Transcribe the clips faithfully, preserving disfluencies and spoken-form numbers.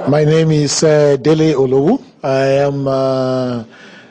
My name is uh, Dele Olowu. I am uh,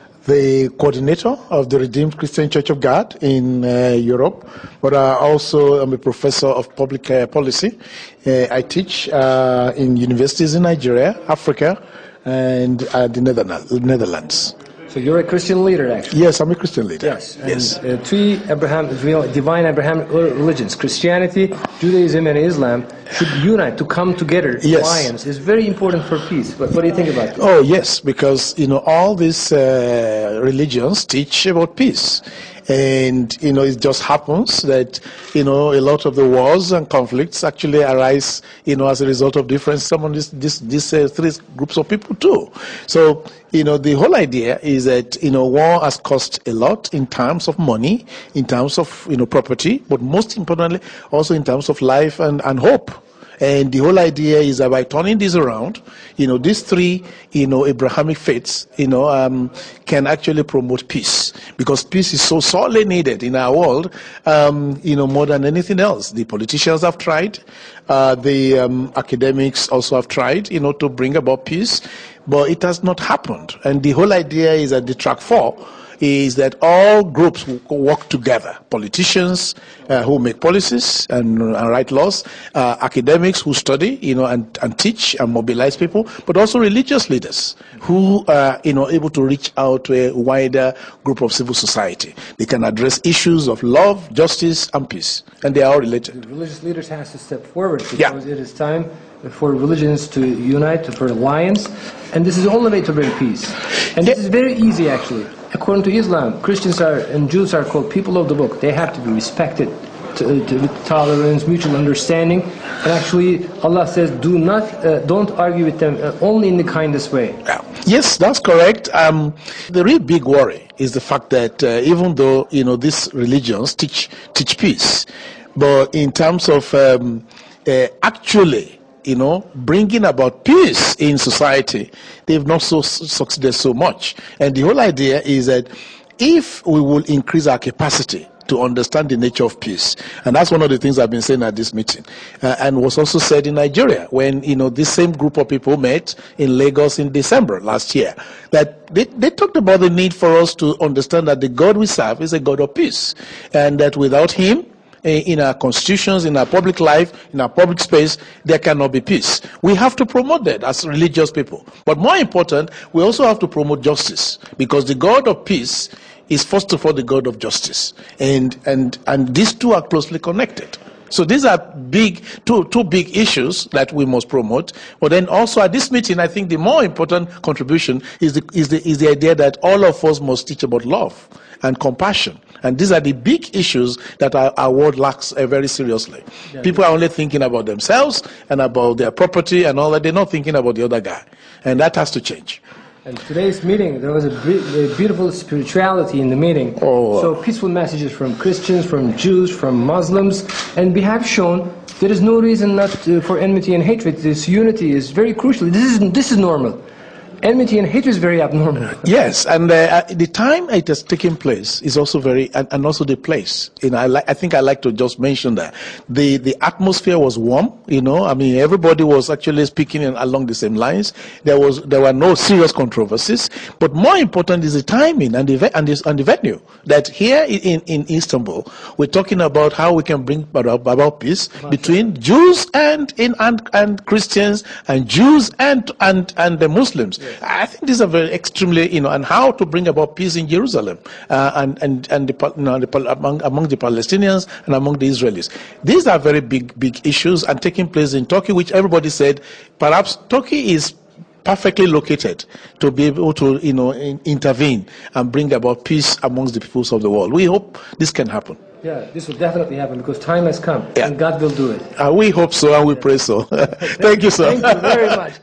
the coordinator of the Redeemed Christian Church of God in uh, Europe, but I also am a professor of public uh, policy. Uh, I teach uh, in universities in Nigeria, Africa, and uh, the Netherlands. So you're a Christian leader, actually. Yes, I'm a Christian leader. Yes. And, yes. Uh, three Abraham, divine Abrahamic religions, Christianity, Judaism, and Islam, should unite to come together. Yes. Alliance is very important for peace. But what do you think about that? Oh yes, because you know all these uh, religions teach about peace. And, you know, it just happens that, you know, a lot of the wars and conflicts actually arise, you know, as a result of difference among these, these, these uh, three groups of people too. So, you know, the whole idea is that, you know, war has cost a lot in terms of money, in terms of, you know, property, but most importantly, also in terms of life and, and hope. And the whole idea is that by turning this around, you know, these three, you know, Abrahamic faiths, you know, um, can actually promote peace, because peace is so sorely needed in our world, um, you know, more than anything else. The politicians have tried, uh, the um, academics also have tried, you know, to bring about peace, but it has not happened. And the whole idea is that the track four is that all groups will work together. Politicians uh, who make policies and, and write laws, uh, academics who study, you know, and, and teach and mobilize people, but also religious leaders who are, you know, able to reach out to a wider group of civil society. They can address issues of love, justice, and peace, and they are all related. The religious leaders have to step forward because yeah. it is time for religions to unite, for alliance, and this is the only way to bring peace. And this is very easy, actually. According to Islam, Christians are and Jews are called people of the book. They have to be respected, to, to, with tolerance, mutual understanding, and actually, Allah says, "Do not, uh, don't argue with them, uh, only in the kindest way." Yeah. Yes, that's correct. Um, the real big worry is the fact that uh, even though you know these religions teach teach peace, but in terms of um, uh, actually, you know, bringing about peace in society, they've not so succeeded so much. And the whole idea is that if we will increase our capacity to understand the nature of peace, and that's one of the things I've been saying at this meeting, uh, and was also said in Nigeria when, you know, this same group of people met in Lagos in December last year, that they, they talked about the need for us to understand that the God we serve is a God of peace, and that without him, in our constitutions, in our public life, in our public space, there cannot be peace. We have to promote that as religious people. But more important, we also have to promote justice, because the God of peace is first of all the God of justice. And, and, and these two are closely connected. So these are big, two, two big issues that we must promote. But then also at this meeting, I think the more important contribution is the, is the, is the idea that all of us must teach about love and compassion. And these are the big issues that our, our world lacks uh, very seriously. Yeah, People yeah. are only thinking about themselves and about their property and all that. They're not thinking about the other guy. And that has to change. And today's meeting, there was a, a beautiful spirituality in the meeting. Oh. So peaceful messages from Christians, from Jews, from Muslims. And we have shown there is no reason not to, for enmity and hatred. This unity is very crucial. This is, this is normal. Enmity and hatred is very abnormal. Yes, and uh, the time it has taken place is also very, and, and also the place. You know, I, li- I think I like to just mention that the the atmosphere was warm. You know, I mean, everybody was actually speaking in, along the same lines. There was there were no serious controversies. But more important is the timing and the and, this, and the venue. That here in, in Istanbul, we're talking about how we can bring about, about peace between Jews and in and, and Christians, and Jews and and and the Muslims. I think these are very extremely, you know, and how to bring about peace in Jerusalem uh, and and and the, you know, the, among among the Palestinians and among the Israelis. These are very big big issues and taking place in Turkey, which everybody said perhaps Turkey is perfectly located to be able to, you know, in, intervene and bring about peace amongst the peoples of the world. We hope this can happen. Yeah, this will definitely happen because time has come, yeah. and God will do it. Uh, we hope so, and we yeah. pray so. Thank you, sir. Thank you very much.